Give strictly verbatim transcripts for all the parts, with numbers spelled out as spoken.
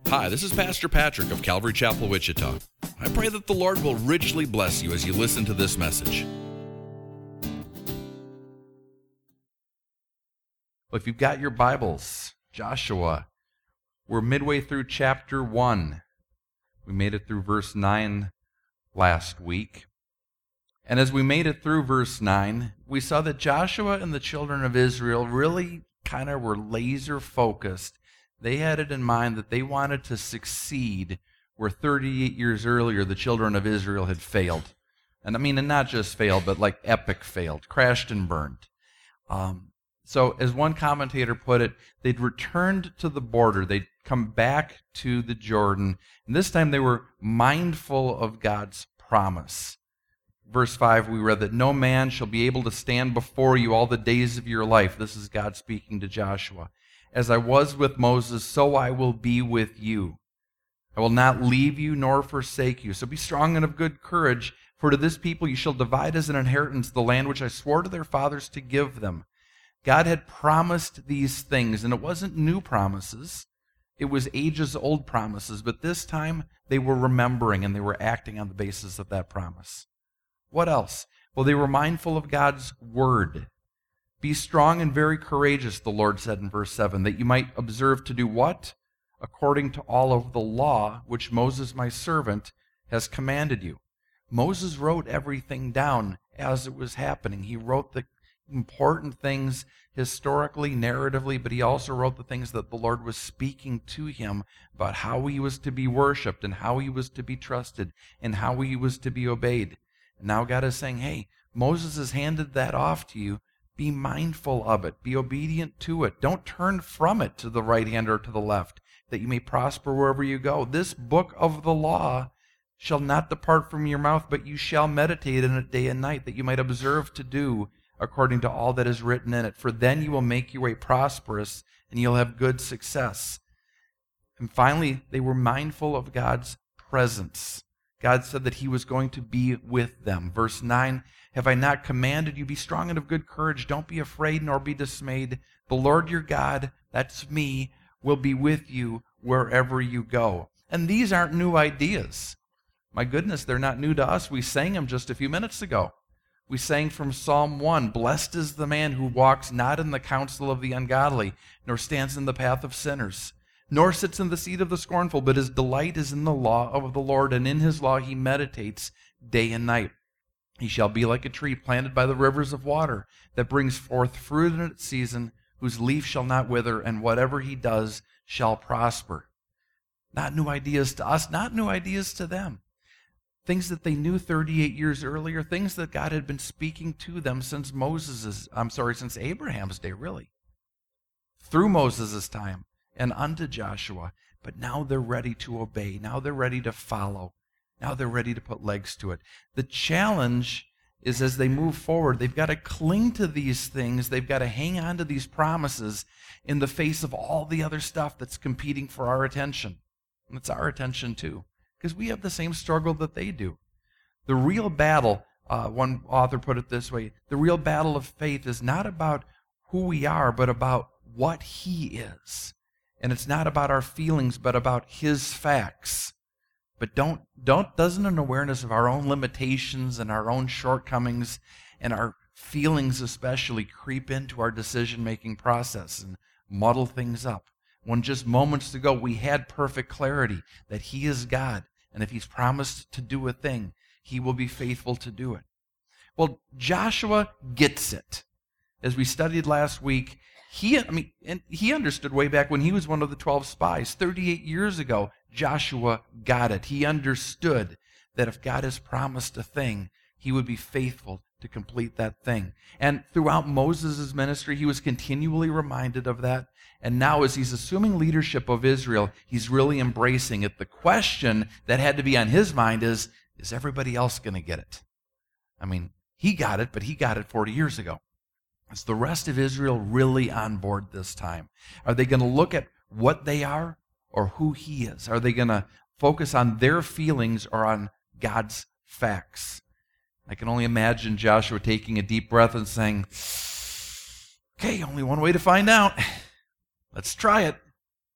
Hi, this is Pastor Patrick of Calvary Chapel, Wichita. I pray that the Lord will richly bless you as you listen to this message. Well, if you've got your Bibles, Joshua, we're midway through chapter one. We made it through verse nine last week. And as we made it through verse nine, we saw that Joshua and the children of Israel really kind of were laser focused. They had it in mind that they wanted to succeed where thirty-eight years earlier the children of Israel had failed. And I mean, and not just failed, but like epic failed, crashed and burned. Um, so as one commentator put it, they'd returned to the border. They'd come back to the Jordan. And this time they were mindful of God's promise. Verse five, we read that no man shall be able to stand before you all the days of your life. This is God speaking to Joshua. As I was with Moses, so I will be with you. I will not leave you nor forsake you. So be strong and of good courage, for to this people you shall divide as an inheritance the land which I swore to their fathers to give them. God had promised these things, and it wasn't new promises. It was ages-old promises, but this time they were remembering and they were acting on the basis of that promise. What else? Well, they were mindful of God's word. Be strong and very courageous, the Lord said in verse seven, that you might observe to do what? According to all of the law which Moses my servant has commanded you. Moses wrote everything down as it was happening. He wrote the important things historically, narratively, but he also wrote the things that the Lord was speaking to him about how he was to be worshipped and how he was to be trusted and how he was to be obeyed. And now God is saying, hey, Moses has handed that off to you. Be mindful of it. Be obedient to it. Don't turn from it to the right hand or to the left, that you may prosper wherever you go. This book of the law shall not depart from your mouth, but you shall meditate in it day and night, that you might observe to do according to all that is written in it. For then you will make your way prosperous, and you'll have good success. And finally, they were mindful of God's presence. God said that he was going to be with them. Verse nine, have I not commanded you, be strong and of good courage, don't be afraid nor be dismayed. The Lord your God, that's me, will be with you wherever you go. And these aren't new ideas. My goodness, they're not new to us. We sang them just a few minutes ago. We sang from Psalm one, blessed is the man who walks not in the counsel of the ungodly, nor stands in the path of sinners, nor sits in the seat of the scornful, but his delight is in the law of the Lord, and in his law he meditates day and night. He shall be like a tree planted by the rivers of water, that brings forth fruit in its season, whose leaf shall not wither, and whatever he does shall prosper. Not new ideas to us, not new ideas to them. Things that they knew thirty-eight years earlier, things that God had been speaking to them since Moses' I'm sorry, since Abraham's day, really. Through Moses' time and unto Joshua. But now they're ready to obey. Now they're ready to follow. Now they're ready to put legs to it. The challenge is as they move forward, they've got to cling to these things. They've got to hang on to these promises in the face of all the other stuff that's competing for our attention. And it's our attention too, because we have the same struggle that they do. The real battle, uh, one author put it this way, the real battle of faith is not about who we are, but about what he is. And it's not about our feelings, but about his facts. But don't, don't, doesn't an awareness of our own limitations and our own shortcomings and our feelings especially creep into our decision-making process and muddle things up? When just moments ago we had perfect clarity that he is God, and if he's promised to do a thing, he will be faithful to do it. Well, Joshua gets it. As we studied last week, He, I mean, and he understood way back when he was one of the twelve spies. thirty-eight years ago, Joshua got it. He understood that if God has promised a thing, he would be faithful to complete that thing. And throughout Moses' ministry, he was continually reminded of that. And now as he's assuming leadership of Israel, he's really embracing it. The question that had to be on his mind is, is everybody else going to get it? I mean, he got it, but he got it forty years ago. Is the rest of Israel really on board this time? Are they going to look at what they are or who he is? Are they going to focus on their feelings or on God's facts? I can only imagine Joshua taking a deep breath and saying, okay, only one way to find out. Let's try it.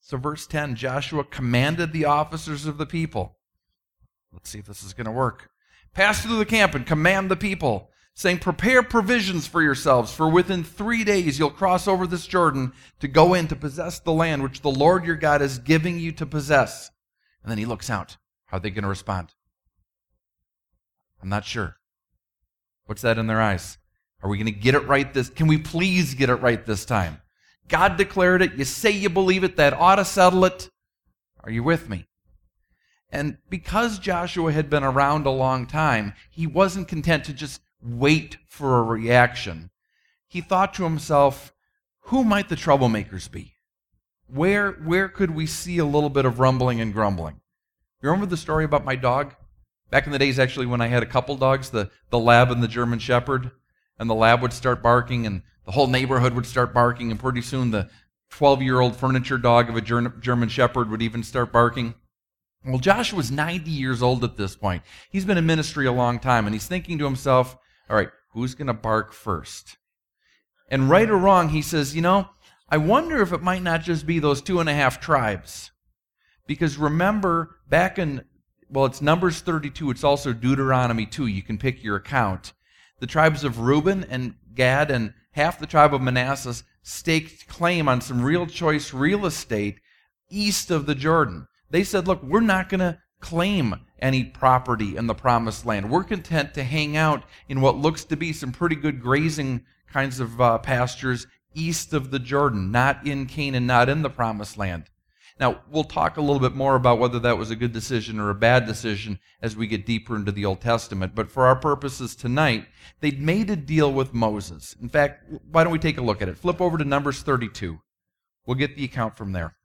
So verse ten, Joshua commanded the officers of the people. Let's see if this is going to work. Pass through the camp and command the people, saying, prepare provisions for yourselves, for within three days you'll cross over this Jordan to go in to possess the land which the Lord your God is giving you to possess. And then he looks out. How are they going to respond? I'm not sure. What's that in their eyes? Are we going to get it right this? Can we please get it right this time? God declared it. You say you believe it. That ought to settle it. Are you with me? And because Joshua had been around a long time, he wasn't content to just wait for a reaction. He thought to himself, who might the troublemakers be? Where, where could we see a little bit of rumbling and grumbling? You remember the story about my dog? Back in the days, actually, when I had a couple dogs, the, the Lab and the German Shepherd, and the Lab would start barking, and the whole neighborhood would start barking, and pretty soon the twelve-year-old furniture dog of a German Shepherd would even start barking. Well, Joshua was ninety years old at this point. He's been in ministry a long time, and he's thinking to himself, all right, who's going to bark first? And right or wrong, he says, you know, I wonder if it might not just be those two and a half tribes. Because remember, back in, well, it's Numbers thirty-two, it's also Deuteronomy two, you can pick your account. The tribes of Reuben and Gad and half the tribe of Manasseh staked claim on some real choice real estate east of the Jordan. They said, look, we're not going to claim any property in the promised land. We're content to hang out in what looks to be some pretty good grazing kinds of uh, pastures east of the Jordan, not in Canaan, not in the promised land. Now, we'll talk a little bit more about whether that was a good decision or a bad decision as we get deeper into the Old Testament. But for our purposes tonight, they'd made a deal with Moses. In fact, why don't we take a look at it? Flip over to Numbers thirty-two. We'll get the account from there.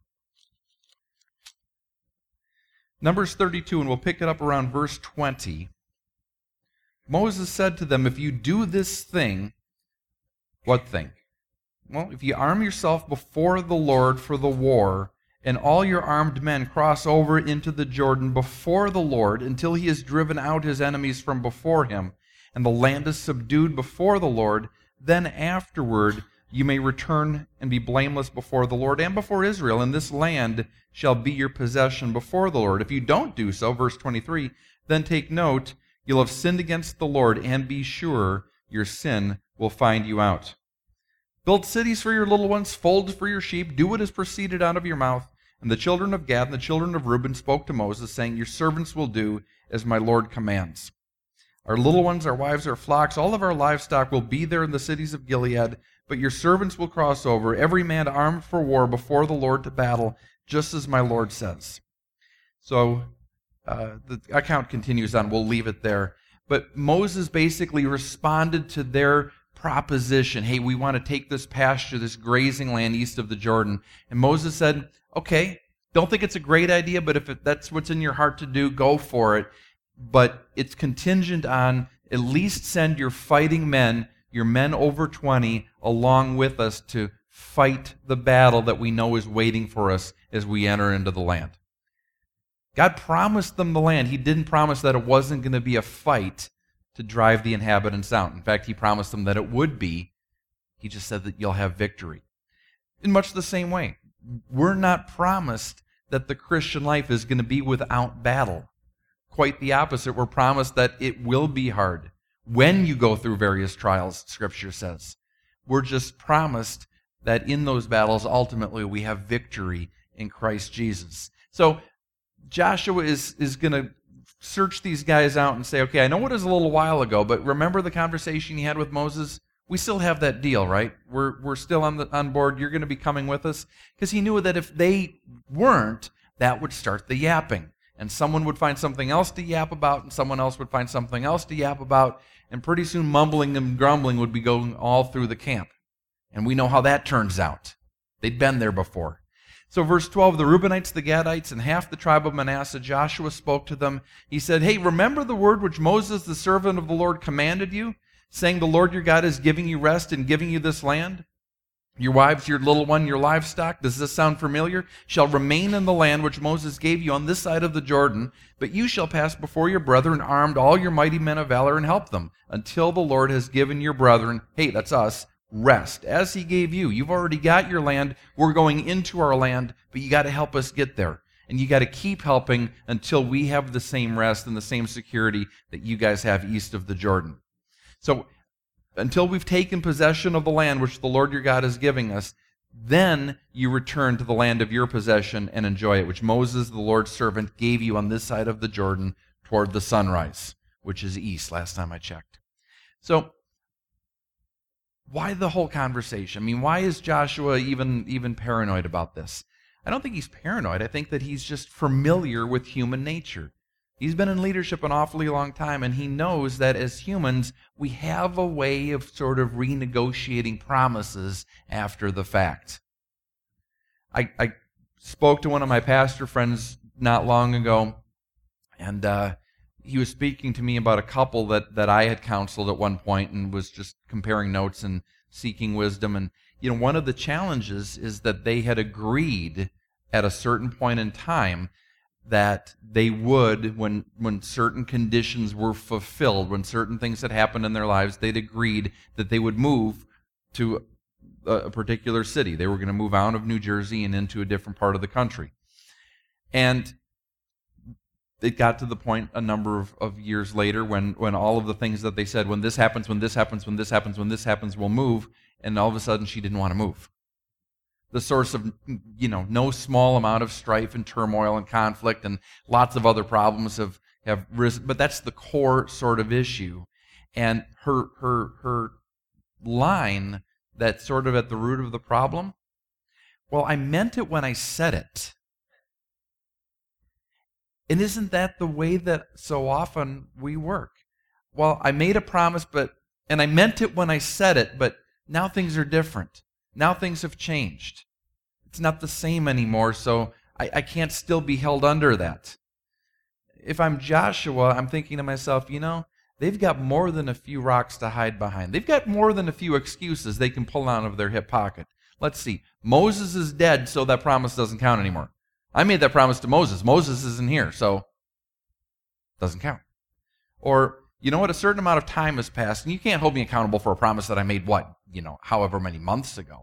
Numbers thirty-two, and we'll pick it up around verse twenty. Moses said to them, if you do this thing, what thing? Well, if you arm yourself before the Lord for the war, and all your armed men cross over into the Jordan before the Lord until he has driven out his enemies from before him, and the land is subdued before the Lord, then afterward you may return and be blameless before the Lord and before Israel, and this land shall be your possession before the Lord. If you don't do so, verse twenty-three, then take note, you'll have sinned against the Lord, and be sure your sin will find you out. Build cities for your little ones, folds for your sheep, do what is proceeded out of your mouth. And the children of Gad and the children of Reuben spoke to Moses, saying, your servants will do as my Lord commands. Our little ones, our wives, our flocks, all of our livestock will be there in the cities of Gilead, but your servants will cross over, every man armed for war before the Lord to battle, just as my Lord says. So uh, the account continues on. We'll leave it there. But Moses basically responded to their proposition. Hey, we want to take this pasture, this grazing land east of the Jordan. And Moses said, okay, don't think it's a great idea, but if it, that's what's in your heart to do, go for it. But it's contingent on at least send your fighting men, your men over twenty, along with us to fight the battle that we know is waiting for us as we enter into the land. God promised them the land. He didn't promise that it wasn't going to be a fight to drive the inhabitants out. In fact, he promised them that it would be. He just said that you'll have victory. In much the same way, we're not promised that the Christian life is going to be without battle. Quite the opposite. We're promised that it will be hard when you go through various trials, Scripture says. We're just promised that in those battles, ultimately, we have victory in Christ Jesus. So Joshua is, is going to search these guys out and say, okay, I know it was a little while ago, but remember the conversation you had with Moses? We still have that deal, right? We're we're still on the on board. You're going to be coming with us. Because he knew that if they weren't, that would start the yapping. And someone would find something else to yap about, and someone else would find something else to yap about, and pretty soon mumbling and grumbling would be going all through the camp. And we know how that turns out. They'd been there before. So verse twelve, the Reubenites, the Gadites, and half the tribe of Manasseh, Joshua spoke to them. He said, hey, remember the word which Moses, the servant of the Lord, commanded you, saying the Lord your God is giving you rest and giving you this land? Your wives, your little one, your livestock, does this sound familiar? Shall remain in the land which Moses gave you on this side of the Jordan, but you shall pass before your brethren armed, all your mighty men of valor, and help them, until the Lord has given your brethren, hey, that's us, rest, as he gave you. You've already got your land. We're going into our land, but you got to help us get there. And you got to keep helping until we have the same rest and the same security that you guys have east of the Jordan. So until we've taken possession of the land which the Lord your God is giving us, then you return to the land of your possession and enjoy it, which Moses, the Lord's servant, gave you on this side of the Jordan toward the sunrise, which is east, last time I checked. So why the whole conversation? I mean, why is Joshua even, even paranoid about this? I don't think he's paranoid. I think that he's just familiar with human nature. He's been in leadership an awfully long time, and he knows that as humans, we have a way of sort of renegotiating promises after the fact. I, I spoke to one of my pastor friends not long ago, and uh, he was speaking to me about a couple that, that I had counseled at one point and was just comparing notes and seeking wisdom. And, you know, one of the challenges is that they had agreed at a certain point in time that they would, when when certain conditions were fulfilled, when certain things had happened in their lives, they'd agreed that they would move to a, a particular city. They were going to move out of New Jersey and into a different part of the country. And it got to the point a number of, of years later when, when all of the things that they said, when this happens, when this happens, when this happens, when this happens, we'll move, and all of a sudden she didn't want to move. The source of, you know, no small amount of strife and turmoil and conflict and lots of other problems have, have risen, but that's the core sort of issue. And her her her line that's sort of at the root of the problem, well, I meant it when I said it. And isn't that the way that so often we work? Well, I made a promise, but and I meant it when I said it, but now things are different. Now things have changed. It's not the same anymore, so I, I can't still be held under that. If I'm Joshua, I'm thinking to myself, you know, they've got more than a few rocks to hide behind. They've got more than a few excuses they can pull out of their hip pocket. Let's see. Moses is dead, so that promise doesn't count anymore. I made that promise to Moses. Moses isn't here, so it doesn't count. Or, you know what, a certain amount of time has passed, and you can't hold me accountable for a promise that I made, what, you know, however many months ago.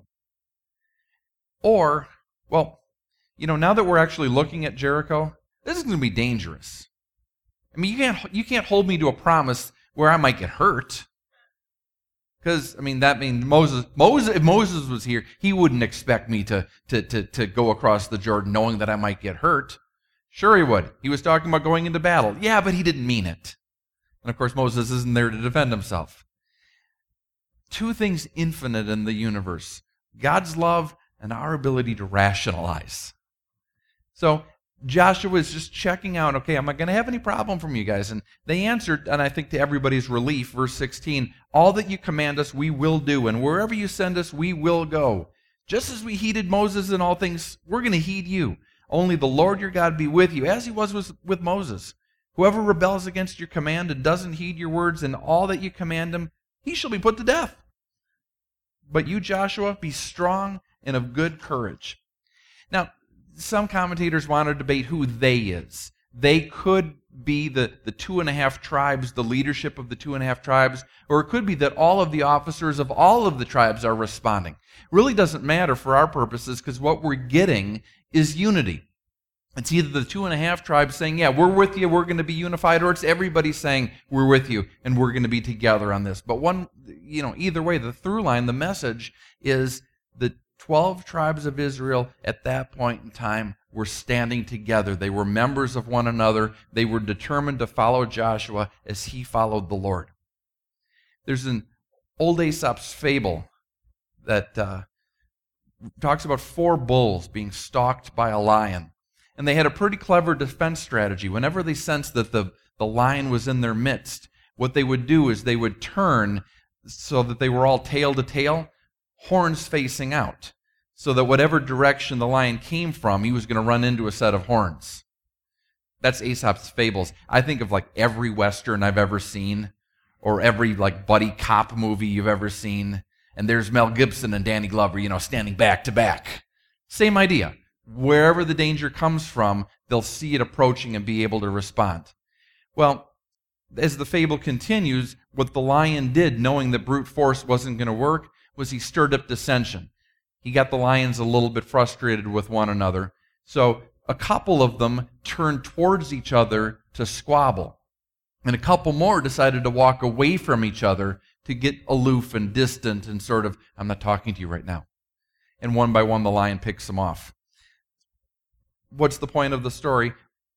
Or, well, you know, now that we're actually looking at Jericho, this is going to be dangerous. I mean, you can't you can't hold me to a promise where I might get hurt. Because, I mean, that means Moses, Moses, if Moses was here, he wouldn't expect me to, to, to, to go across the Jordan knowing that I might get hurt. Sure he would. He was talking about going into battle. Yeah, but he didn't mean it. And of course, Moses isn't there to defend himself. Two things infinite in the universe: God's love and our ability to rationalize. So Joshua is just checking out, okay, am I going to have any problem from you guys? And they answered, and I think to everybody's relief, verse sixteen, all that you command us, we will do, and wherever you send us, we will go. Just as we heeded Moses in all things, we're going to heed you. Only the Lord your God be with you, as he was with, with Moses. Whoever rebels against your command and doesn't heed your words and all that you command him, he shall be put to death. But you, Joshua, be strong and of good courage. Now, some commentators want to debate who they is. They could be the, the two and a half tribes, the leadership of the two and a half tribes, or it could be that all of the officers of all of the tribes are responding. It really doesn't matter for our purposes, because what we're getting is unity. It's either the two and a half tribes saying, yeah, we're with you, we're going to be unified, or it's everybody saying, we're with you, and we're going to be together on this. But one, you know, either way, the through line, the message is the twelve tribes of Israel at that point in time were standing together. They were members of one another. They were determined to follow Joshua as he followed the Lord. There's an old Aesop's fable that uh, talks about four bulls being stalked by a lion. And they had a pretty clever defense strategy. Whenever they sensed that the, the lion was in their midst, what they would do is they would turn so that they were all tail to tail, horns facing out, so that whatever direction the lion came from, he was going to run into a set of horns. That's Aesop's fables. I think of like every Western I've ever seen, or every like buddy cop movie you've ever seen, and there's Mel Gibson and Danny Glover, you know, standing back to back. Same idea. Wherever the danger comes from, they'll see it approaching and be able to respond. Well, as the fable continues, what the lion did, knowing that brute force wasn't going to work, was he stirred up dissension. He got the lions a little bit frustrated with one another. So a couple of them turned towards each other to squabble. And a couple more decided to walk away from each other to get aloof and distant and sort of, I'm not talking to you right now. And one by one, the lion picks them off. What's the point of the story?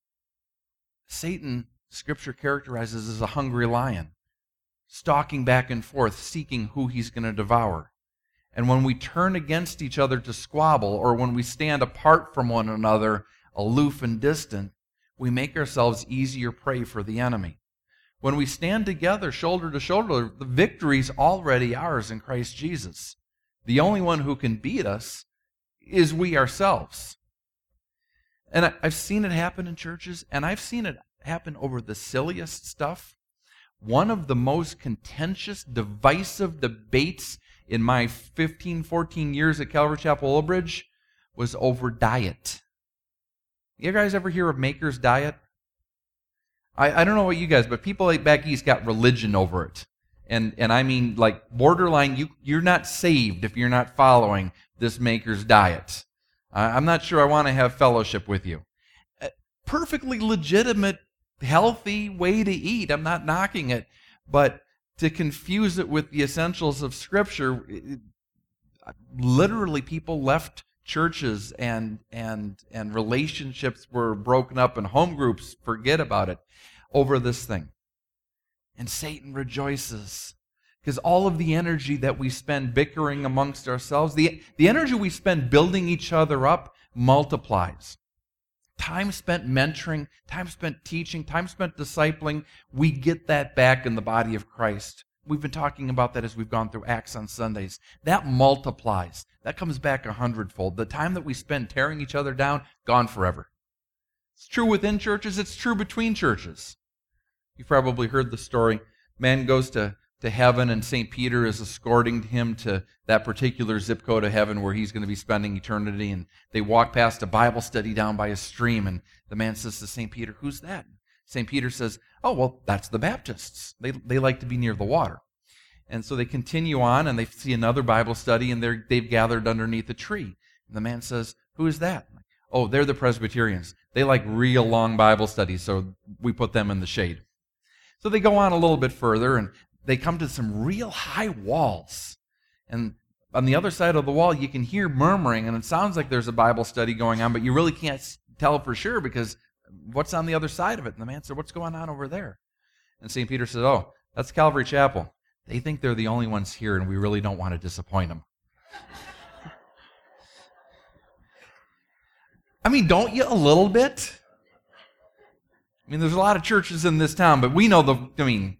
Satan, Scripture characterizes as a hungry lion, stalking back and forth, seeking who he's going to devour. And when we turn against each other to squabble, or when we stand apart from one another, aloof and distant, we make ourselves easier prey for the enemy. When we stand together, shoulder to shoulder, the victory's already ours in Christ Jesus. The only one who can beat us is we ourselves. And I've seen it happen in churches, and I've seen it happen over the silliest stuff. One of the most contentious, divisive debates in my fifteen, fourteen years at Calvary Chapel Old Bridge was over diet. You guys ever hear of Maker's Diet? I, I don't know about you guys, but people back east got religion over it. And and I mean, like, borderline, you, you're not saved if you're not following this Maker's Diet. Uh, I'm not sure I want to have fellowship with you. A perfectly legitimate, healthy way to eat. I'm not knocking it. But to confuse it with the essentials of Scripture, it, literally people left churches and and and relationships were broken up and home groups, forget about it, over this thing. And Satan rejoices because all of the energy that we spend bickering amongst ourselves, the, the energy we spend building each other up multiplies. Time spent mentoring, time spent teaching, time spent discipling, we get that back in the body of Christ. We've been talking about that as we've gone through Acts on Sundays. That multiplies. That comes back a hundredfold. The time that we spend tearing each other down, gone forever. It's true within churches. It's true between churches. You've probably heard the story. Man goes to, to heaven, and Saint Peter is escorting him to that particular zip code of heaven where he's going to be spending eternity. And they walk past a Bible study down by a stream, and the man says to Saint Peter, "Who's that?" Saint Peter says, "Oh, well, that's the Baptists. They, they like to be near the water." And so they continue on, and they see another Bible study, and they're, they've gathered underneath a tree. And the man says, "Who is that?" "Oh, they're the Presbyterians. They like real long Bible studies, so we put them in the shade." So they go on a little bit further, and they come to some real high walls. And on the other side of the wall, you can hear murmuring, and it sounds like there's a Bible study going on, but you really can't tell for sure because what's on the other side of it? And the man said, "What's going on over there?" And Saint Peter said, "Oh, that's Calvary Chapel. They think they're the only ones here, and we really don't want to disappoint them." I mean, don't you a little bit? I mean, there's a lot of churches in this town, but we know the, I mean,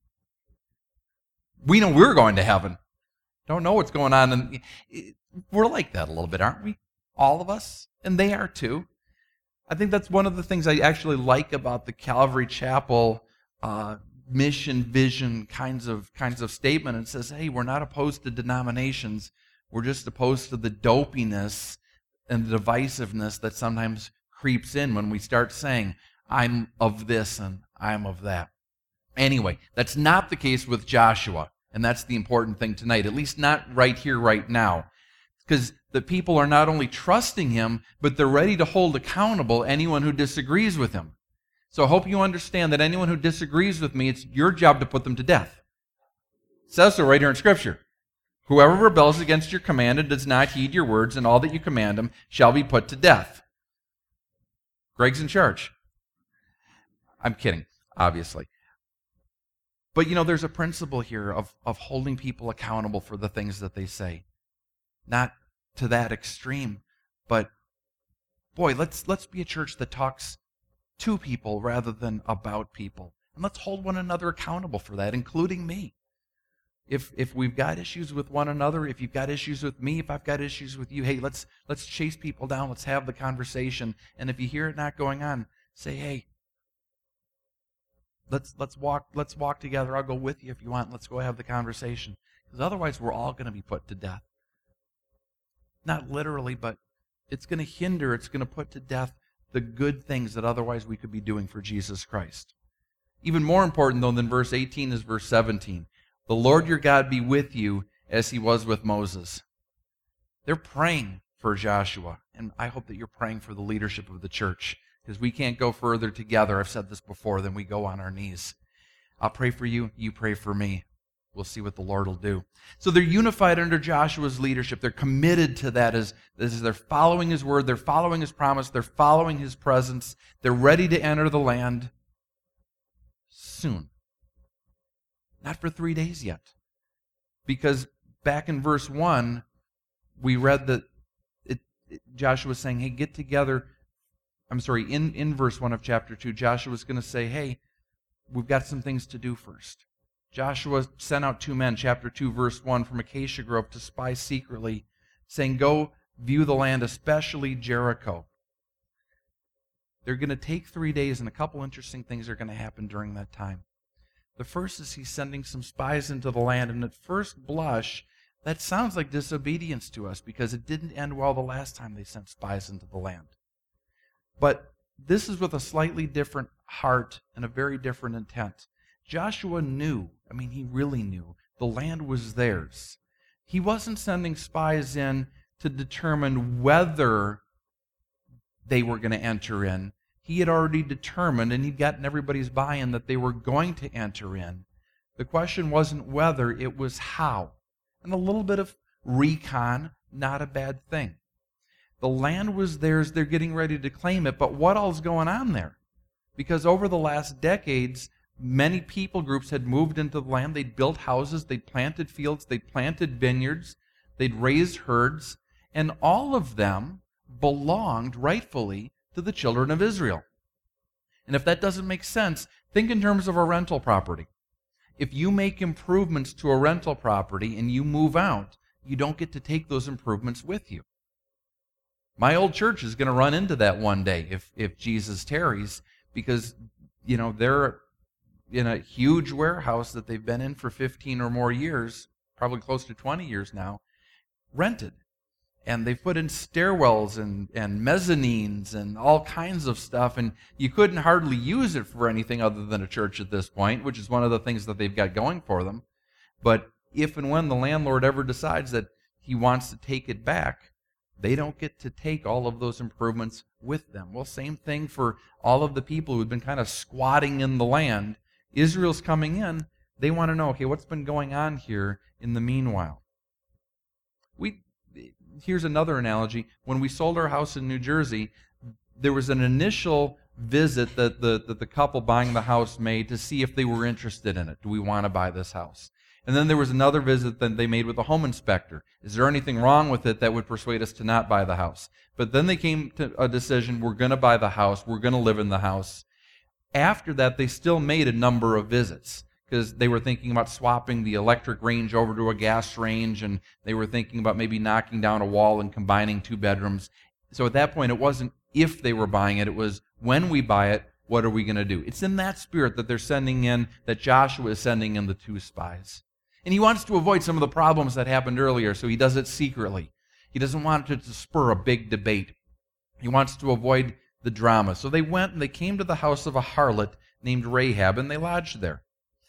we know we're going to heaven. Don't know what's going on. And we're like that a little bit, aren't we? All of us. And they are too. I think that's one of the things I actually like about the Calvary Chapel uh, mission, vision kinds of kinds of statement. It says, hey, we're not opposed to denominations. We're just opposed to the dopiness and the divisiveness that sometimes creeps in when we start saying, I'm of this and I'm of that. Anyway, that's not the case with Joshua, and that's the important thing tonight, at least not right here, right now. Because the people are not only trusting him, but they're ready to hold accountable anyone who disagrees with him. So I hope you understand that anyone who disagrees with me, it's your job to put them to death. It says so right here in Scripture. Whoever rebels against your command and does not heed your words and all that you command him shall be put to death. Greg's in charge. I'm kidding, obviously. But, you know, there's a principle here of, of holding people accountable for the things that they say. Not to that extreme, but, boy, let's let's be a church that talks to people rather than about people. And let's hold one another accountable for that, including me. If if we've got issues with one another, if you've got issues with me, if I've got issues with you, hey, let's let's chase people down, let's have the conversation. And if you hear it not going on, say, hey, Let's let's walk let's walk together. I'll go with you if you want. Let's go have the conversation. Because otherwise we're all going to be put to death. Not literally, but it's going to hinder, it's going to put to death the good things that otherwise we could be doing for Jesus Christ. Even more important, though, than verse eighteen is verse seventeen. The Lord your God be with you as he was with Moses. They're praying for Joshua, and I hope that you're praying for the leadership of the church, because we can't go further together, I've said this before, than we go on our knees. I'll pray for you, you pray for me. We'll see what the Lord will do. So they're unified under Joshua's leadership. They're committed to that as, as they're following his word, they're following his promise, they're following his presence. They're ready to enter the land soon. Not for three days yet. Because back in verse one, we read that it, it, Joshua was saying, hey, get together. I'm sorry, in, in verse one of chapter two, Joshua was going to say, hey, we've got some things to do first. Joshua sent out two men, chapter two, verse one, from Acacia Grove to spy secretly, saying, go view the land, especially Jericho. They're going to take three days, and a couple interesting things are going to happen during that time. The first is he's sending some spies into the land, and at first blush, that sounds like disobedience to us, because it didn't end well the last time they sent spies into the land. But this is with a slightly different heart and a very different intent. Joshua knew, I mean, he really knew, the land was theirs. He wasn't sending spies in to determine whether they were going to enter in. He had already determined, and he'd gotten everybody's buy-in, that they were going to enter in. The question wasn't whether, it was how. And a little bit of recon, not a bad thing. The land was theirs, they're getting ready to claim it, but what all's going on there? Because over the last decades, many people groups had moved into the land. They'd built houses, they'd planted fields, they'd planted vineyards, they'd raised herds, and all of them belonged rightfully to the children of Israel. And if that doesn't make sense, think in terms of a rental property. If you make improvements to a rental property and you move out, you don't get to take those improvements with you. My old church is going to run into that one day if, if Jesus tarries, because, you know, they're in a huge warehouse that they've been in for fifteen or more years, probably close to twenty years now, rented. And they've put in stairwells and, and mezzanines and all kinds of stuff, and you couldn't hardly use it for anything other than a church at this point, which is one of the things that they've got going for them. But if and when the landlord ever decides that he wants to take it back, they don't get to take all of those improvements with them. Well, same thing for all of the people who've been kind of squatting in the land. Israel's coming in. They want to know, okay, what's been going on here in the meanwhile? We here's another analogy. When we sold our house in New Jersey, there was an initial visit that the, that the couple buying the house made to see if they were interested in it. Do we want to buy this house? And then there was another visit that they made with a home inspector. Is there anything wrong with it that would persuade us to not buy the house? But then they came to a decision, we're going to buy the house, we're going to live in the house. After that, they still made a number of visits, because they were thinking about swapping the electric range over to a gas range, and they were thinking about maybe knocking down a wall and combining two bedrooms. So at that point, it wasn't if they were buying it, it was when we buy it, what are we going to do? It's in that spirit that they're sending in, that Joshua is sending in the two spies. And he wants to avoid some of the problems that happened earlier, so he does it secretly. He doesn't want it to spur a big debate. He wants to avoid the drama. So they went and they came to the house of a harlot named Rahab, and they lodged there.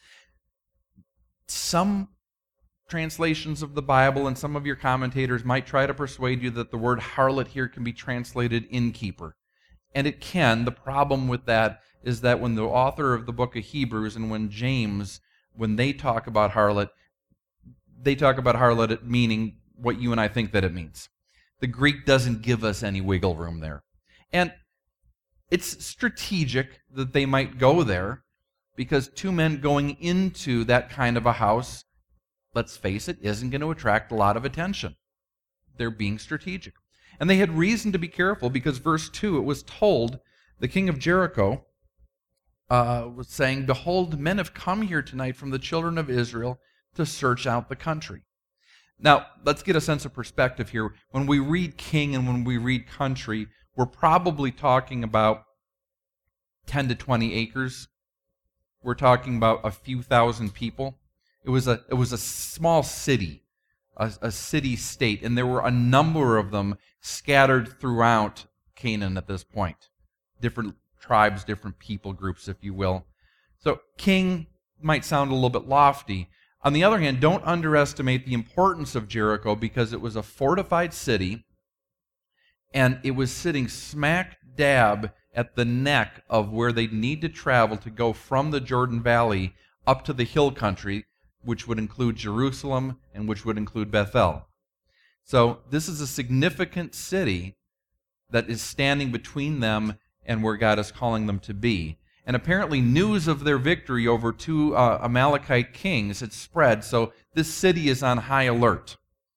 Some translations of the Bible and some of your commentators might try to persuade you that the word harlot here can be translated innkeeper. And it can. The problem with that is that when the author of the book of Hebrews and when James, when they talk about harlot, they talk about harlot meaning what you and I think that it means. The Greek doesn't give us any wiggle room there. And it's strategic that they might go there, because two men going into that kind of a house, let's face it, isn't going to attract a lot of attention. They're being strategic. And they had reason to be careful, because verse two, it was told, the king of Jericho uh, was saying, behold, men have come here tonight from the children of Israel to search out the country. Now, let's get a sense of perspective here. When we read king and when we read country, we're probably talking about ten to twenty acres. We're talking about a few thousand people. It was a it was a small city, a, a city-state, and there were a number of them scattered throughout Canaan at this point. Different tribes, different people groups, if you will. So king might sound a little bit lofty. On the other hand, don't underestimate the importance of Jericho because it was a fortified city and it was sitting smack dab at the neck of where they'd need to travel to go from the Jordan Valley up to the hill country, which would include Jerusalem and which would include Bethel. So this is a significant city that is standing between them and where God is calling them to be. And apparently news of their victory over two uh, Amalekite kings had spread, so this city is on high alert.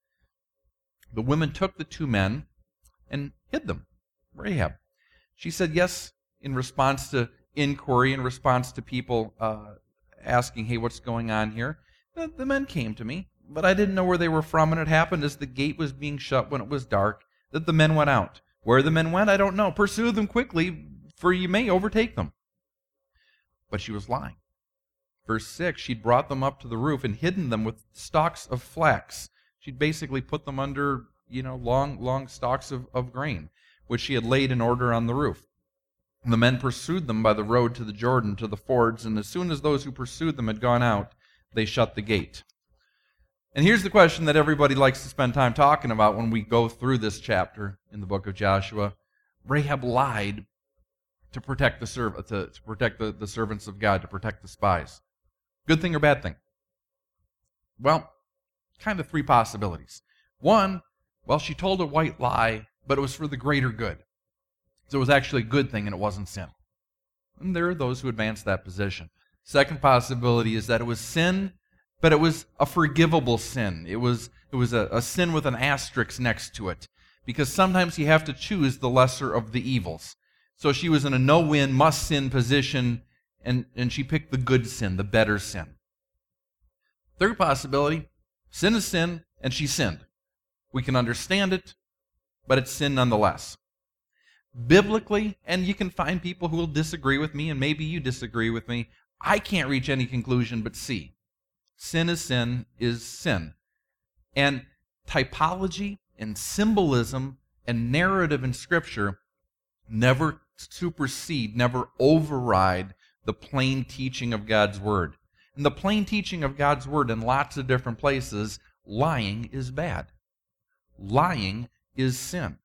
The women took the two men and hid them. Rahab. She said yes in response to inquiry, in response to people uh, asking, hey, what's going on here? The, the men came to me, but I didn't know where they were from, and it happened as the gate was being shut when it was dark that the men went out. Where the men went, I don't know. Pursue them quickly, for you may overtake them. But she was lying. Verse six, she'd brought them up to the roof and hidden them with stalks of flax. She'd basically put them under, you know, long, long stalks of, of grain, which she had laid in order on the roof. And the men pursued them by the road to the Jordan, to the fords, and as soon as those who pursued them had gone out, they shut the gate. And here's the question that everybody likes to spend time talking about when we go through this chapter in the book of Joshua. Rahab lied to protect the serv- to, to protect the, the servants of God, to protect the spies. Good thing or bad thing? Well, kind of three possibilities. One, well, she told a white lie, but it was for the greater good. So it was actually a good thing and it wasn't sin. And there are those who advance that position. Second possibility is that it was sin, but it was a forgivable sin. It was, it was a, a sin with an asterisk next to it. Because sometimes you have to choose the lesser of the evils. So she was in a no-win, must-sin position, and, and she picked the good sin, the better sin. Third possibility, sin is sin, and she sinned. We can understand it, but it's sin nonetheless. Biblically, and you can find people who will disagree with me, and maybe you disagree with me, I can't reach any conclusion but C. Sin is sin is sin. And typology and symbolism and narrative in Scripture never supersede, never override the plain teaching of God's Word. And the plain teaching of God's Word in lots of different places, lying is bad. Lying is sin.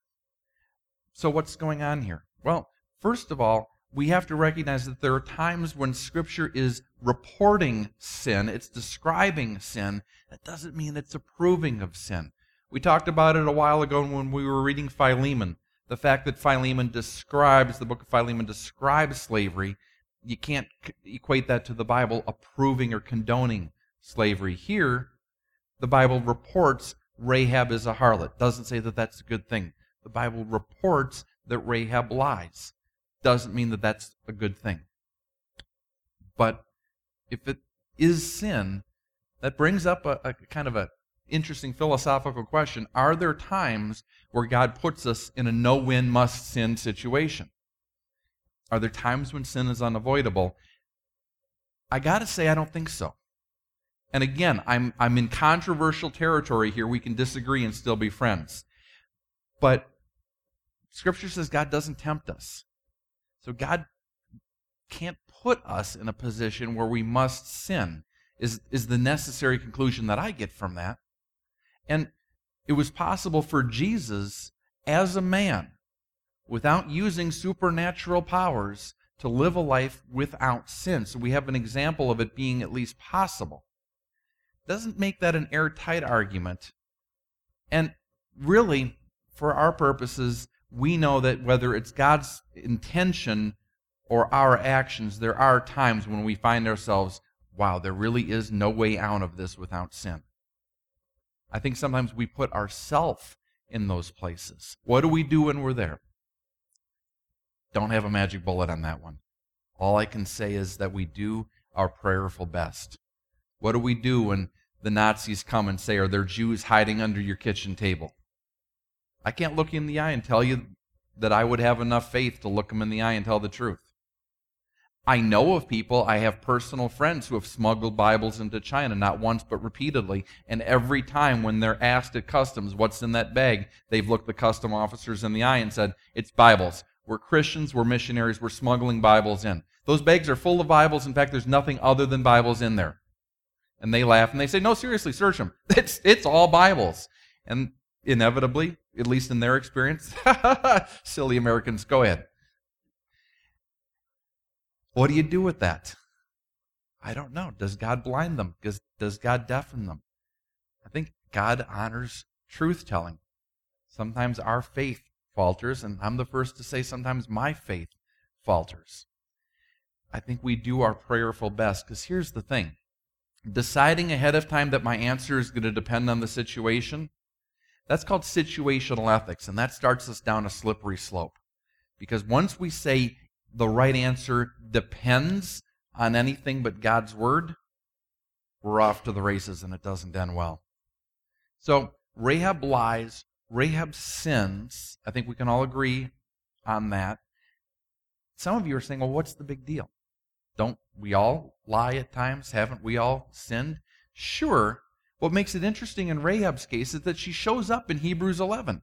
So what's going on here? Well, first of all, we have to recognize that there are times when Scripture is reporting sin, it's describing sin. That doesn't mean it's approving of sin. We talked about it a while ago when we were reading Philemon. The fact that Philemon describes, the book of Philemon describes slavery, you can't equate that to the Bible approving or condoning slavery. Here, the Bible reports Rahab is a harlot. Doesn't say that that's a good thing. The Bible reports that Rahab lies. Doesn't mean that that's a good thing. But if it is sin, that brings up a, a kind of a interesting philosophical question. Are there times where God puts us in a no-win, must-sin situation? Are there times when sin is unavoidable? I got to say I don't think so. And again, I'm, I'm in controversial territory here. We can disagree and still be friends. But Scripture says God doesn't tempt us. So God can't put us in a position where we must sin, is, is the necessary conclusion that I get from that. And it was possible for Jesus, as a man, without using supernatural powers, to live a life without sin. So we have an example of it being at least possible. Doesn't make that an airtight argument. And really, for our purposes, we know that whether it's God's intention or our actions, there are times when we find ourselves, wow, there really is no way out of this without sin. I think sometimes we put ourselves in those places. What do we do when we're there? Don't have a magic bullet on that one. All I can say is that we do our prayerful best. What do we do when the Nazis come and say, are there Jews hiding under your kitchen table? I can't look you in the eye and tell you that I would have enough faith to look them in the eye and tell the truth. I know of people, I have personal friends who have smuggled Bibles into China, not once but repeatedly, and every time when they're asked at customs what's in that bag, they've looked the custom officers in the eye and said, it's Bibles. We're Christians, we're missionaries, we're smuggling Bibles in. Those bags are full of Bibles. In fact, there's nothing other than Bibles in there. And they laugh and they say, no, seriously, search them. It's, it's all Bibles. And inevitably, at least in their experience, silly Americans, go ahead. What do you do with that? I don't know. Does God blind them? Does, does God deafen them? I think God honors truth-telling. Sometimes our faith falters, and I'm the first to say sometimes my faith falters. I think we do our prayerful best, because here's the thing. Deciding ahead of time that my answer is going to depend on the situation, that's called situational ethics, and that starts us down a slippery slope. Because once we say the right answer depends on anything but God's Word, we're off to the races and it doesn't end well. So Rahab lies, Rahab sins. I think we can all agree on that. Some of you are saying, well, what's the big deal? Don't we all lie at times? Haven't we all sinned? Sure. What makes it interesting in Rahab's case is that she shows up in Hebrews eleven.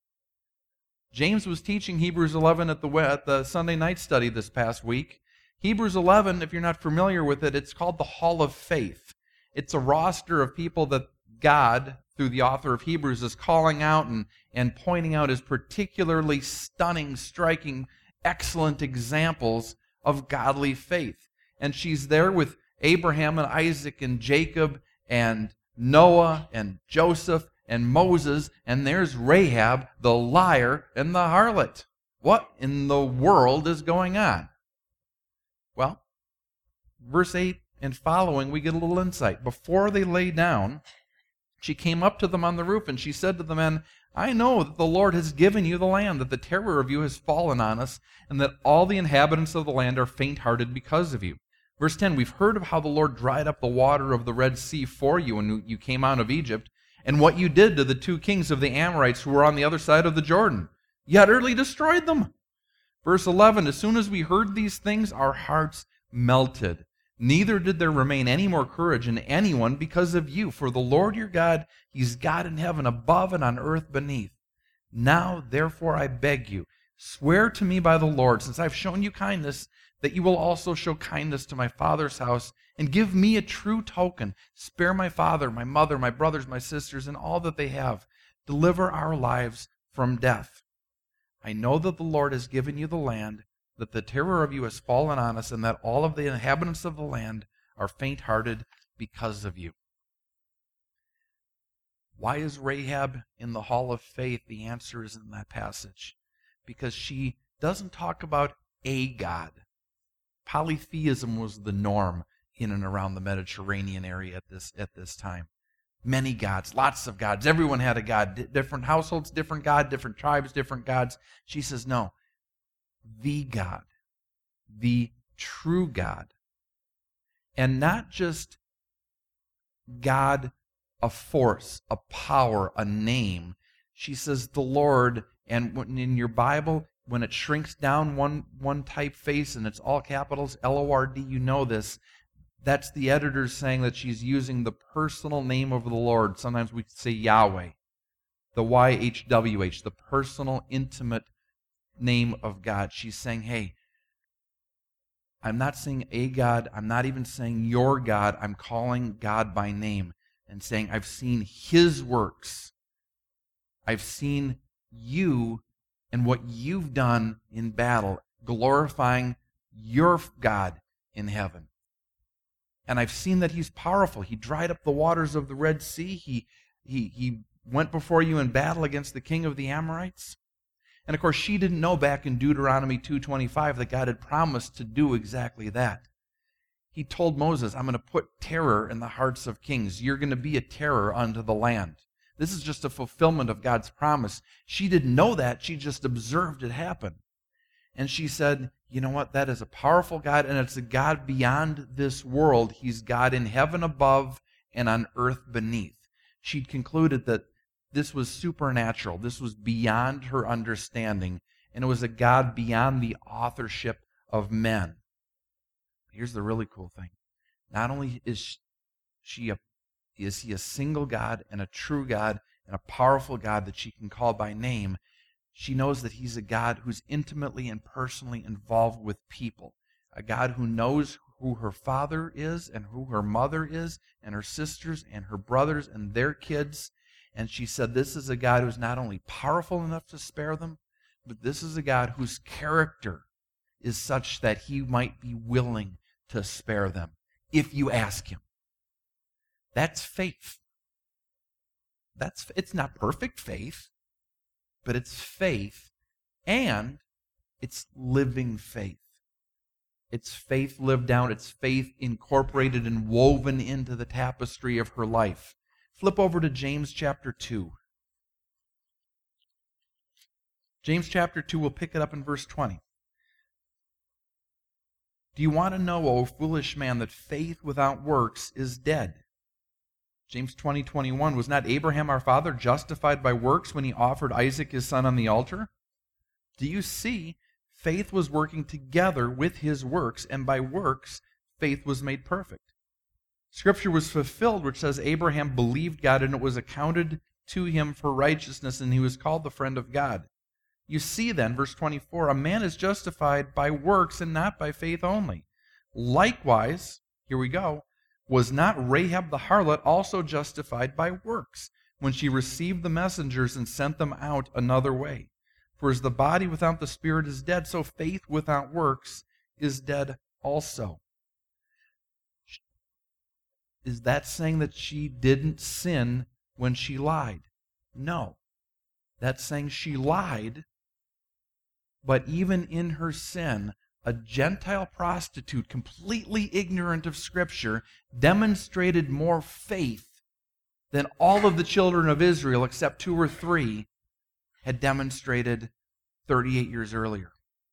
James was teaching Hebrews eleven at the, at the Sunday night study this past week. Hebrews eleven, if you're not familiar with it, it's called the Hall of Faith. It's a roster of people that God, through the author of Hebrews, is calling out and, and pointing out as particularly stunning, striking, excellent examples of godly faith. And she's there with Abraham and Isaac and Jacob and Noah and Joseph and Moses, and there's Rahab, the liar and the harlot. What in the world is going on? Well, verse eight and following, we get a little insight. Before they lay down, she came up to them on the roof, and she said to the men, I know that the Lord has given you the land, that the terror of you has fallen on us, and that all the inhabitants of the land are faint-hearted because of you. Verse ten, we've heard of how the Lord dried up the water of the Red Sea for you when you came out of Egypt, and what you did to the two kings of the Amorites who were on the other side of the Jordan. You utterly destroyed them. Verse eleven, as soon as we heard these things, our hearts melted. Neither did there remain any more courage in anyone because of you. For the Lord your God, He's God in heaven above and on earth beneath. Now, therefore, I beg you, swear to me by the Lord, since I've shown you kindness, that you will also show kindness to my father's house, and give me a true token. Spare my father, my mother, my brothers, my sisters, and all that they have. Deliver our lives from death. I know that the Lord has given you the land, that the terror of you has fallen on us, and that all of the inhabitants of the land are faint-hearted because of you. Why is Rahab in the Hall of Faith? The answer is in that passage. Because she doesn't talk about a God. Polytheism was the norm in and around the Mediterranean area at this, at this time. Many gods, lots of gods. Everyone had a god. D- different households, different God, different tribes, different gods. She says, no, the God, the true God. And not just God, a force, a power, a name. She says the Lord, and in your Bible, when it shrinks down one, one typeface and it's all capitals, L O R D, you know this. That's the editor saying that she's using the personal name of the Lord. Sometimes we say Yahweh, the Y H W H, the personal, intimate name of God. She's saying, hey, I'm not saying a God. I'm not even saying your God. I'm calling God by name and saying, I've seen His works. I've seen you and what you've done in battle, glorifying your God in heaven. And I've seen that He's powerful. He dried up the waters of the Red Sea. He, he, he went before you in battle against the king of the Amorites. And of course, she didn't know back in Deuteronomy two twenty-five that God had promised to do exactly that. He told Moses, I'm going to put terror in the hearts of kings. You're going to be a terror unto the land. This is just a fulfillment of God's promise. She didn't know that. She just observed it happen. And she said, you know what? That is a powerful God, and it's a God beyond this world. He's God in heaven above and on earth beneath. She'd concluded that this was supernatural. This was beyond her understanding, and it was a God beyond the authorship of men. Here's the really cool thing. Not only is she a, is he a single God and a true God and a powerful God that she can call by name, she knows that He's a God who's intimately and personally involved with people, a God who knows who her father is and who her mother is and her sisters and her brothers and their kids. And she said, this is a God who's not only powerful enough to spare them, but this is a God whose character is such that he might be willing to spare them if you ask him. That's faith. That's, it's not perfect faith, but it's faith, and it's living faith. It's faith lived out. It's faith incorporated and woven into the tapestry of her life. Flip over to James chapter two. James chapter two, we'll pick it up in verse twenty. Do you want to know, O foolish man, that faith without works is dead? James twenty, twenty-one, was not Abraham our father justified by works when he offered Isaac his son on the altar? Do you see? Faith was working together with his works, and by works, faith was made perfect. Scripture was fulfilled, which says Abraham believed God, and it was accounted to him for righteousness, and he was called the friend of God. You see then, verse twenty-four, a man is justified by works and not by faith only. Likewise, here we go, was not Rahab the harlot also justified by works when she received the messengers and sent them out another way? For as the body without the spirit is dead, so faith without works is dead also. Is that saying that she didn't sin when she lied? No. That's saying she lied, but even in her sin, a Gentile prostitute, completely ignorant of Scripture, demonstrated more faith than all of the children of Israel, except two or three, had demonstrated thirty-eight years earlier.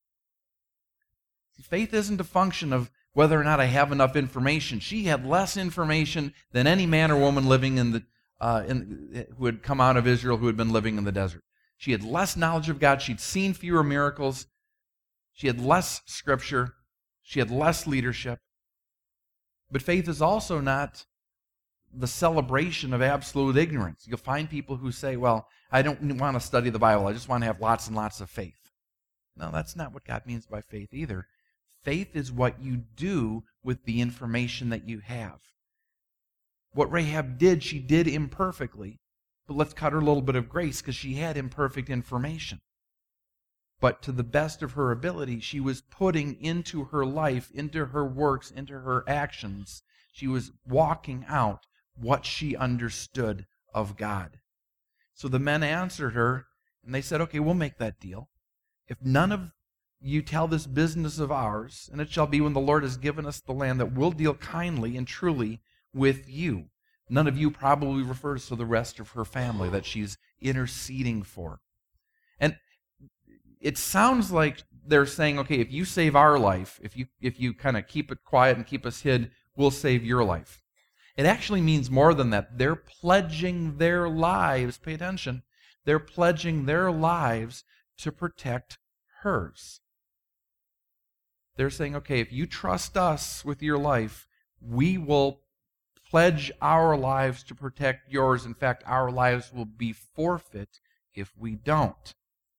See, faith isn't a function of whether or not I have enough information. She had less information than any man or woman living in the uh, in, who had come out of Israel, who had been living in the desert. She had less knowledge of God. She'd seen fewer miracles. She had less Scripture. She had less leadership. But faith is also not the celebration of absolute ignorance. You'll find people who say, well, I don't want to study the Bible. I just want to have lots and lots of faith. No, that's not what God means by faith either. Faith is what you do with the information that you have. What Rahab did, she did imperfectly. But let's cut her a little bit of grace because she had imperfect information. But to the best of her ability, she was putting into her life, into her works, into her actions, she was walking out what she understood of God. So the men answered her, and they said, okay, we'll make that deal. If none of you tell this business of ours, and it shall be when the Lord has given us the land that we'll deal kindly and truly with you. None of you probably refers to the rest of her family that she's interceding for. And it sounds like they're saying, okay, if you save our life, if you if you kind of keep it quiet and keep us hid, we'll save your life. It actually means more than that. They're pledging their lives, pay attention, they're pledging their lives to protect hers. They're saying, okay, if you trust us with your life, we will pledge our lives to protect yours. In fact, our lives will be forfeit if we don't.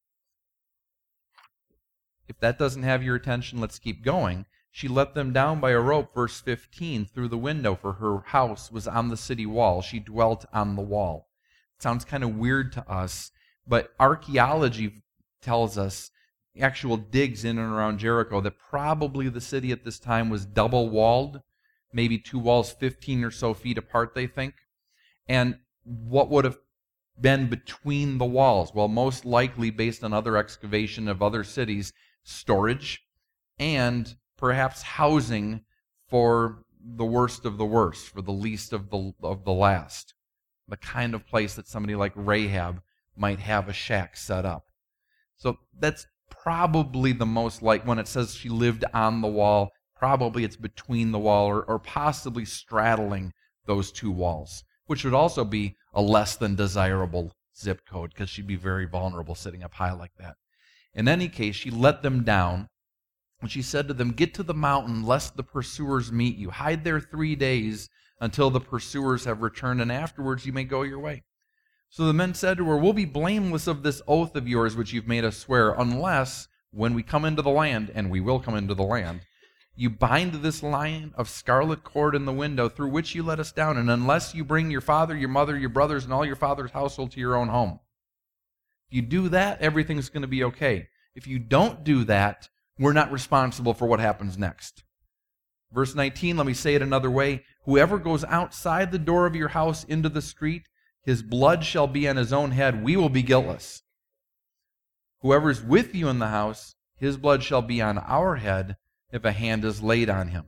If that doesn't have your attention, let's keep going. She let them down by a rope, verse fifteen, through the window, for her house was on the city wall. She dwelt on the wall. It sounds kind of weird to us, but archaeology tells us, actual digs in and around Jericho, that probably the city at this time was double-walled, maybe two walls fifteen or so feet apart, they think. And what would have been between the walls? Well, most likely, based on other excavation of other cities, storage and perhaps housing for the worst of the worst, for the least of the of the last. The kind of place that somebody like Rahab might have a shack set up. So that's probably the most like, when it says she lived on the wall, probably it's between the wall or, or possibly straddling those two walls, which would also be a less than desirable zip code because she'd be very vulnerable sitting up high like that. In any case, she let them down, and she said to them, get to the mountain lest the pursuers meet you. Hide there three days until the pursuers have returned, and afterwards you may go your way. So the men said to her, we'll be blameless of this oath of yours which you've made us swear, unless when we come into the land, and we will come into the land, You bind this line of scarlet cord in the window through which you let us down, and unless you bring your father, your mother, your brothers, and all your father's household to your own home. If you do that, everything's going to be okay. If you don't do that, we're not responsible for what happens next. Verse nineteen, let me say it another way. Whoever goes outside the door of your house into the street, his blood shall be on his own head. We will be guiltless. Whoever is with you in the house, his blood shall be on our head if a hand is laid on him.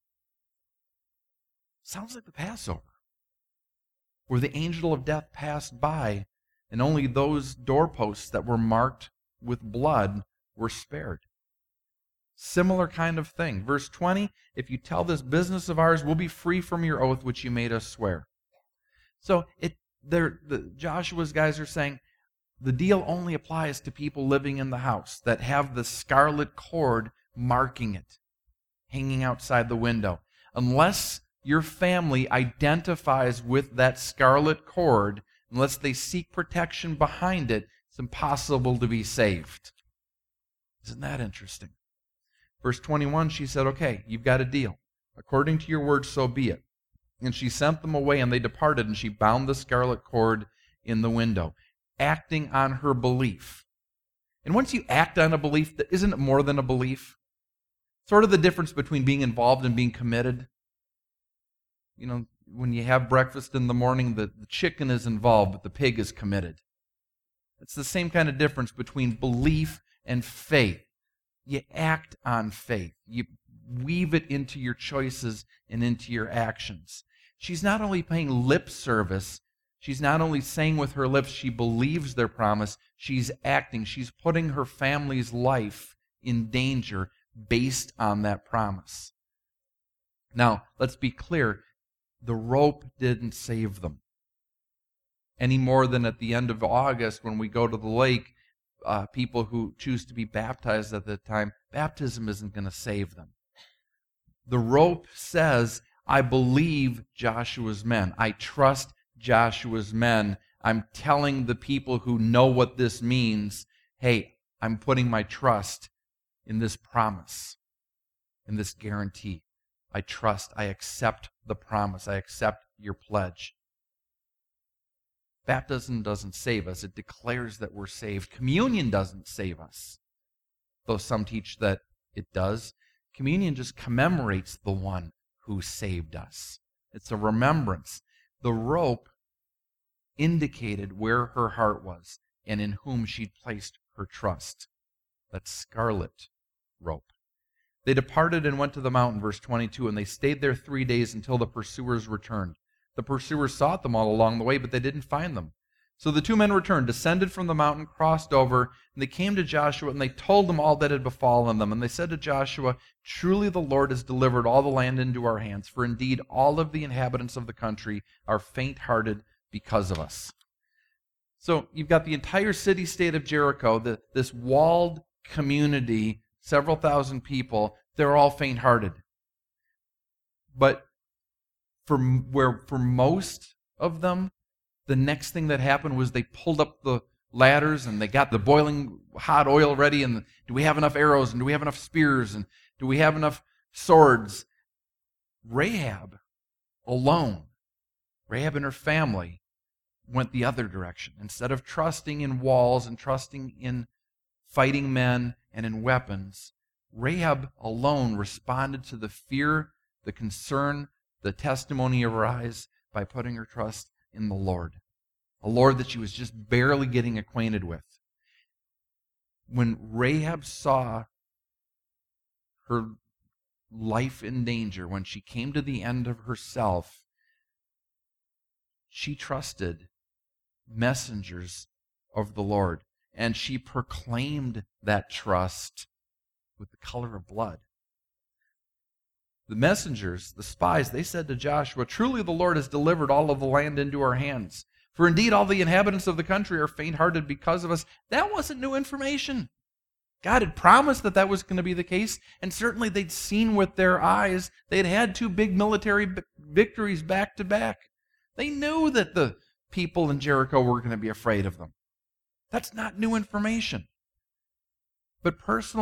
Sounds like the Passover, where the angel of death passed by, and only those doorposts that were marked with blood were spared. Similar kind of thing. Verse twenty, if you tell this business of ours, we'll be free from your oath which you made us swear. So it, the Joshua's guys are saying, the deal only applies to people living in the house that have the scarlet cord marking it, hanging outside the window. Unless your family identifies with that scarlet cord, unless they seek protection behind it, it's impossible to be saved. Isn't that interesting? Verse twenty-one, she said, okay, you've got a deal. According to your word, so be it. And she sent them away, and they departed, and she bound the scarlet cord in the window, acting on her belief. And once you act on a belief, isn't it more than a belief? Sort of the difference between being involved and being committed. You know, when you have breakfast in the morning, the, the chicken is involved, but the pig is committed. It's the same kind of difference between belief and faith. You act on faith. You weave it into your choices and into your actions. She's not only paying lip service, she's not only saying with her lips she believes their promise, she's acting. She's putting her family's life in danger based on that promise. Now, let's be clear. The rope didn't save them. Any more than at the end of August when we go to the lake, uh, people who choose to be baptized at that time, baptism isn't going to save them. The rope says, I believe Joshua's men. I trust Joshua's men. I'm telling the people who know what this means, hey, I'm putting my trust in this promise, in this guarantee. I trust, I accept the promise, I accept your pledge. Baptism doesn't save us. It declares that we're saved. Communion doesn't save us, though some teach that it does. Communion just commemorates the one who saved us. It's a remembrance. The rope indicated where her heart was and in whom she'd placed her trust. That scarlet rope. They departed and went to the mountain, verse twenty-two, and they stayed there three days until the pursuers returned. The pursuers sought them all along the way, but they didn't find them. So the two men returned, descended from the mountain, crossed over, and they came to Joshua, and they told him all that had befallen them. And they said to Joshua, truly the Lord has delivered all the land into our hands, for indeed all of the inhabitants of the country are faint-hearted because of us. So you've got the entire city-state of Jericho, the, this walled community, several thousand people, they're all faint-hearted. But for, where, for most of them, the next thing that happened was they pulled up the ladders and they got the boiling hot oil ready, and do we have enough arrows, and do we have enough spears, and do we have enough swords? Rahab alone, Rahab and her family, went the other direction. Instead of trusting in walls and trusting in fighting men and in weapons, Rahab alone responded to the fear, the concern, the testimony of her eyes by putting her trust in the Lord. A Lord that she was just barely getting acquainted with. When Rahab saw her life in danger, when she came to the end of herself, she trusted messengers of the Lord, and she proclaimed that trust with the color of blood. The messengers, the spies, they said to Joshua, truly the Lord has delivered all of the land into our hands. For indeed all the inhabitants of the country are faint-hearted because of us. That wasn't new information. God had promised that that was going to be the case, and certainly they'd seen with their eyes. They'd had two big military victories back to back. They knew that the people in Jericho were going to be afraid of them. That's not new information. But personally,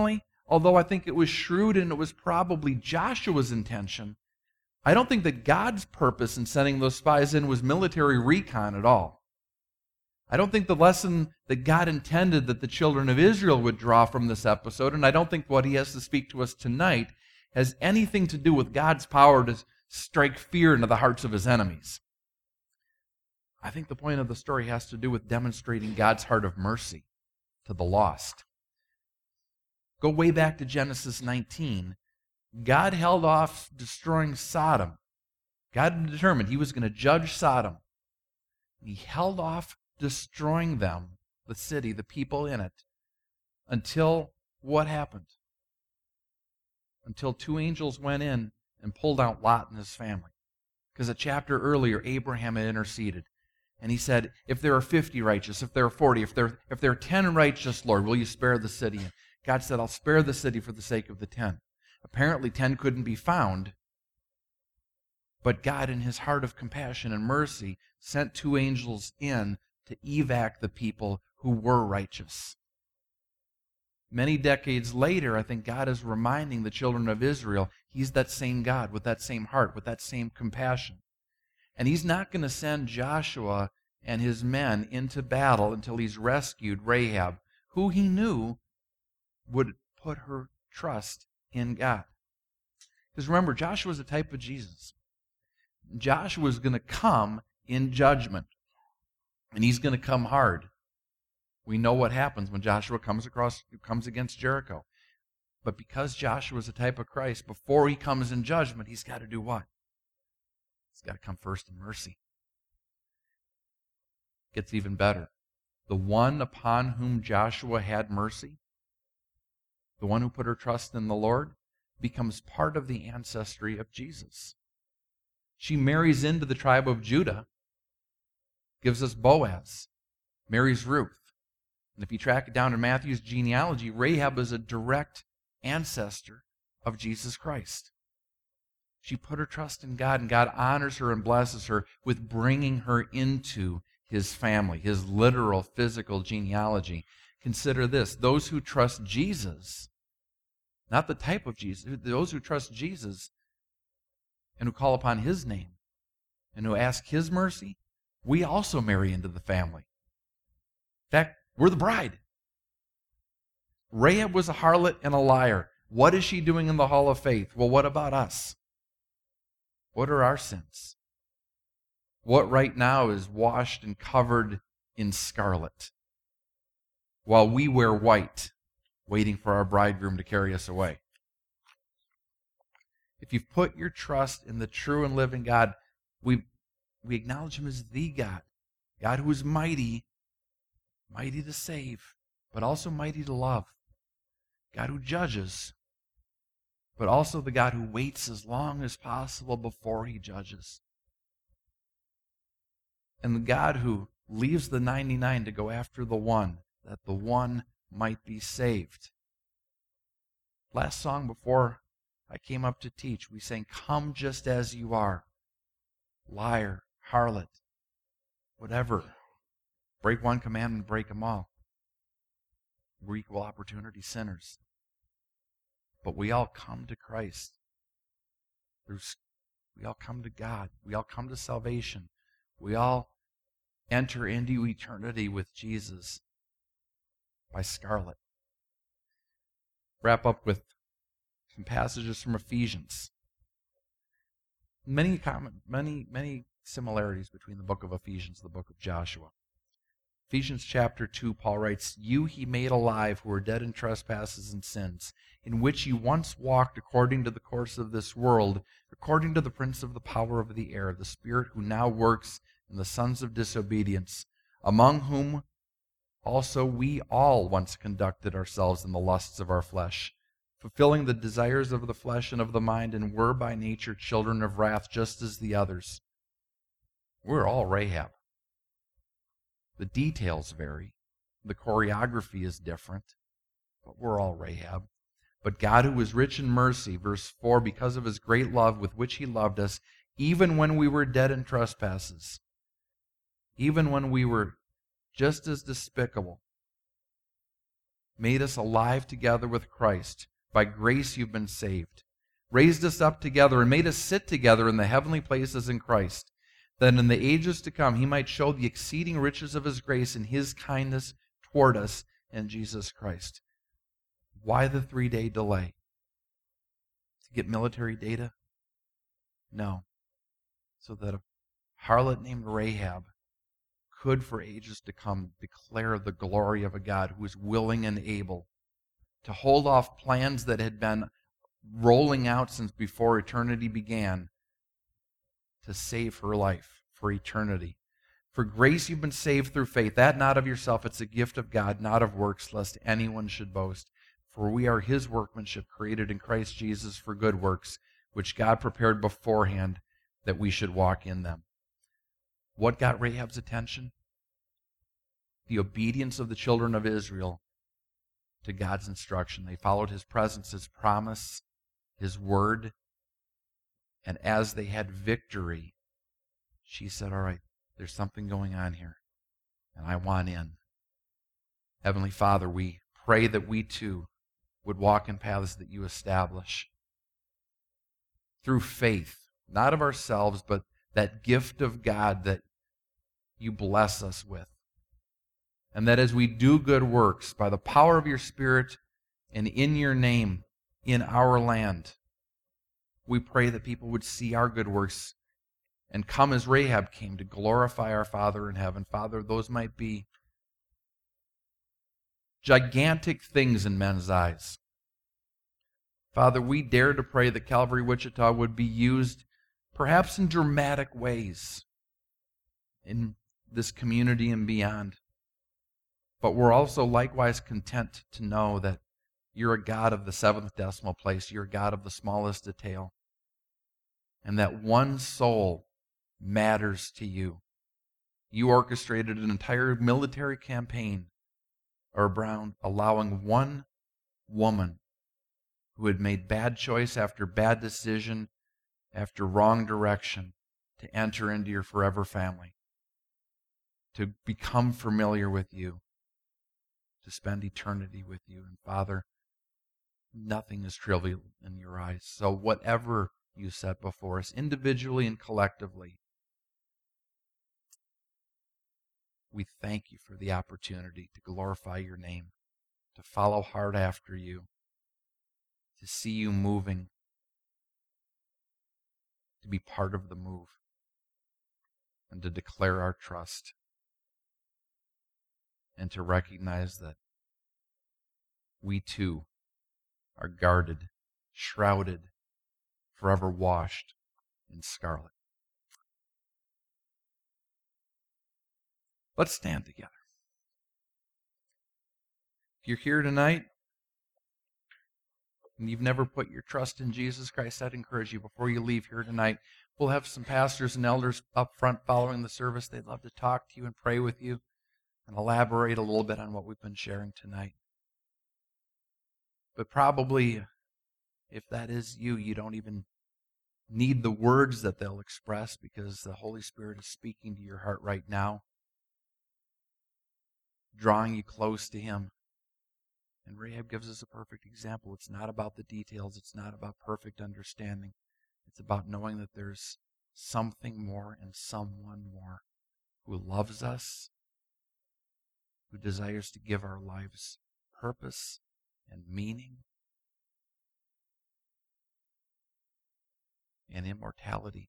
although I think it was shrewd and it was probably Joshua's intention, I don't think that God's purpose in sending those spies in was military recon at all. I don't think the lesson that God intended that the children of Israel would draw from this episode, and I don't think what he has to speak to us tonight, has anything to do with God's power to strike fear into the hearts of his enemies. I think the point of the story has to do with demonstrating God's heart of mercy to the lost. Go way back to Genesis nineteen. God held off destroying Sodom. God determined he was going to judge Sodom. He held off destroying them, the city, the people in it, until what happened? Until two angels went in and pulled out Lot and his family. Because a chapter earlier, Abraham had interceded. And he said, if there are fifty righteous, if there are forty, if there, if there are ten righteous, Lord, will you spare the city? And God said, I'll spare the city for the sake of the ten. Apparently ten couldn't be found. But God, in his heart of compassion and mercy, sent two angels in to evac the people who were righteous. Many decades later, I think God is reminding the children of Israel, he's that same God with that same heart, with that same compassion. And he's not going to send Joshua and his men into battle until he's rescued Rahab, who he knew would put her trust in God. Because remember, Joshua is a type of Jesus. Joshua is going to come in judgment. And he's going to come hard. We know what happens when Joshua comes across, comes against Jericho. But because Joshua is a type of Christ, before he comes in judgment, he's got to do what? He's got to come first in mercy. It gets even better. The one upon whom Joshua had mercy, the one who put her trust in the Lord, becomes part of the ancestry of Jesus. She marries into the tribe of Judah, gives us Boaz, marries Ruth. And if you track it down in Matthew's genealogy, Rahab is a direct ancestor of Jesus Christ. She put her trust in God, and God honors her and blesses her with bringing her into his family, his literal, physical genealogy. Consider this, those who trust Jesus, not the type of Jesus, those who trust Jesus and who call upon his name and who ask his mercy, we also marry into the family. In fact, we're the bride. Rahab was a harlot and a liar. What is she doing in the hall of faith? Well, what about us? What are our sins? What right now is washed and covered in scarlet, while we wear white, waiting for our bridegroom to carry us away? If you've put your trust in the true and living God, we, we acknowledge him as the God, God who is mighty, mighty to save, but also mighty to love, God who judges, but also the God who waits as long as possible before he judges. And the God who leaves the ninety-nine to go after the one, that the one might be saved. Last song before I came up to teach, we sang, "Come just as you are." Liar, harlot, whatever. Break one commandment, break them all. We're equal opportunity sinners. But we all come to Christ. There's, we all come to God. We all come to salvation. We all enter into eternity with Jesus by scarlet. Wrap up with some passages from Ephesians. Many common, many, many similarities between the book of Ephesians and the book of Joshua. Ephesians chapter two, Paul writes, "You he made alive who were dead in trespasses and sins, in which you once walked according to the course of this world, according to the prince of the power of the air, the spirit who now works in the sons of disobedience, among whom also we all once conducted ourselves in the lusts of our flesh, fulfilling the desires of the flesh and of the mind, and were by nature children of wrath, just as the others." We're all Rahab. The details vary. The choreography is different, but we're all Rahab. "But God, who is rich in mercy," verse four, "because of his great love with which he loved us, even when we were dead in trespasses," even when we were just as despicable, "made us alive together with Christ. By grace you've been saved, raised us up together, and made us sit together in the heavenly places in Christ, that in the ages to come he might show the exceeding riches of his grace and his kindness toward us in Jesus Christ. Why the three-day delay? To get military data? No. So that a harlot named Rahab could for ages to come declare the glory of a God who is willing and able to hold off plans that had been rolling out since before eternity began to save her life for eternity. For grace you've been saved through faith, that not of yourself, it's a gift of God, not of works, lest anyone should boast. For we are his workmanship, created in Christ Jesus for good works, which God prepared beforehand that we should walk in them. What got Rahab's attention? The obedience of the children of Israel to God's instruction. They followed his presence, his promise, his word. And as they had victory, she said, all right, there's something going on here, and I want in. Heavenly Father, we pray that we too would walk in paths that you establish through faith, not of ourselves, but that gift of God that you bless us with. And that as we do good works by the power of your Spirit and in your name in our land, we pray that people would see our good works and come as Rahab came to glorify our Father in heaven. Father, those might be gigantic things in men's eyes. Father, we dare to pray that Calvary Wichita would be used perhaps in dramatic ways in this community and beyond. But we're also likewise content to know that you're a God of the seventh decimal place. You're a God of the smallest detail. And that one soul matters to you. You orchestrated an entire military campaign around allowing one woman who had made bad choice after bad decision, after wrong direction, to enter into your forever family, to become familiar with you, to spend eternity with you. And Father, nothing is trivial in your eyes. So whatever you set before us, individually and collectively, we thank you for the opportunity to glorify your name, to follow hard after you, to see you moving, to be part of the move, and to declare our trust, and to recognize that we too are guarded, shrouded, forever washed in scarlet. Let's stand together. If you're here tonight and you've never put your trust in Jesus Christ, I'd encourage you before you leave here tonight, we'll have some pastors and elders up front following the service. They'd love to talk to you and pray with you and elaborate a little bit on what we've been sharing tonight. But probably, if that is you, you don't even need the words that they'll express, because the Holy Spirit is speaking to your heart right now, drawing you close to him. And Rahab gives us a perfect example. It's not about the details. It's not about perfect understanding. It's about knowing that there's something more and someone more who loves us, who desires to give our lives purpose and meaning and immortality.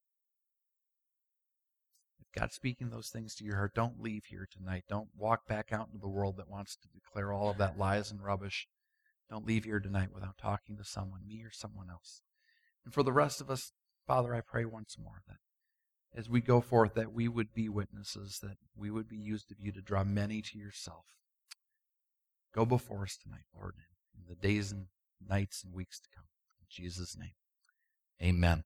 If God's speaking those things to your heart, don't leave here tonight. Don't walk back out into the world that wants to declare all of that lies and rubbish. Don't leave here tonight without talking to someone, me or someone else. And for the rest of us, Father, I pray once more that as we go forth, that we would be witnesses, that we would be used of you to draw many to yourself. Go before us tonight, Lord, in the days and nights and weeks to come. In Jesus' name, amen.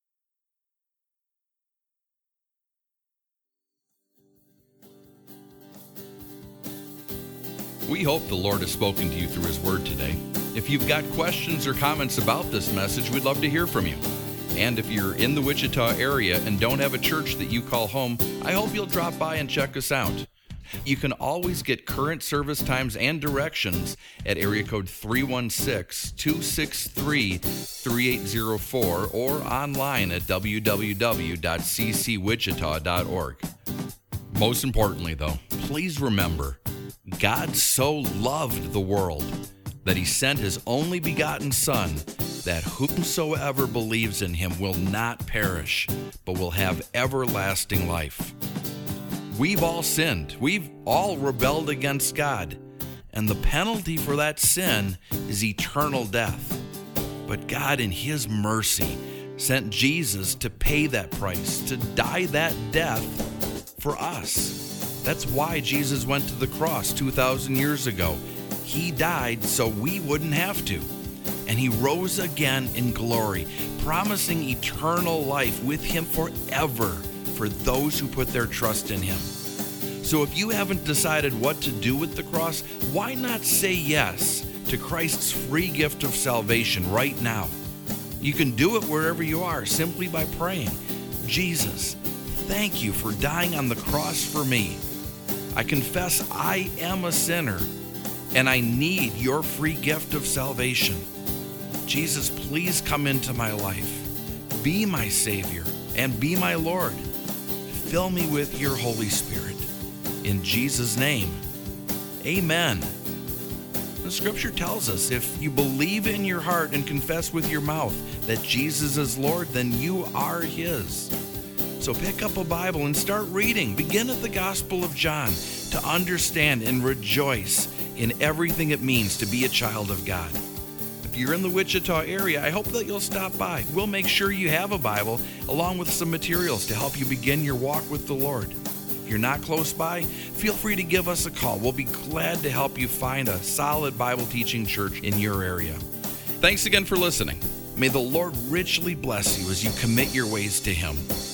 We hope the Lord has spoken to you through his word today. If you've got questions or comments about this message, we'd love to hear from you. And if you're in the Wichita area and don't have a church that you call home, I hope you'll drop by and check us out. You can always get current service times and directions at area code three one six, two six three, three eight zero four or online at w w w dot c c wichita dot org. Most importantly, though, please remember, God so loved the world that he sent his only begotten Son, that whomsoever believes in him will not perish, but will have everlasting life. We've all sinned. We've all rebelled against God. And the penalty for that sin is eternal death. But God, in his mercy, sent Jesus to pay that price, to die that death for us. That's why Jesus went to the cross two thousand years ago. He died so we wouldn't have to. And he rose again in glory, promising eternal life with him forever for those who put their trust in him. So if you haven't decided what to do with the cross, why not say yes to Christ's free gift of salvation right now? You can do it wherever you are simply by praying, Jesus, thank you for dying on the cross for me. I confess I am a sinner and I need your free gift of salvation. Jesus, please come into my life. Be my Savior and be my Lord. Fill me with your Holy Spirit. In Jesus' name, amen. The scripture tells us if you believe in your heart and confess with your mouth that Jesus is Lord, then you are his. So pick up a Bible and start reading. Begin at the Gospel of John to understand and rejoice in everything it means to be a child of God. If you're in the Wichita area, I hope that you'll stop by. We'll make sure you have a Bible along with some materials to help you begin your walk with the Lord. If you're not close by, feel free to give us a call. We'll be glad to help you find a solid Bible teaching church in your area. Thanks again for listening. May the Lord richly bless you as you commit your ways to him.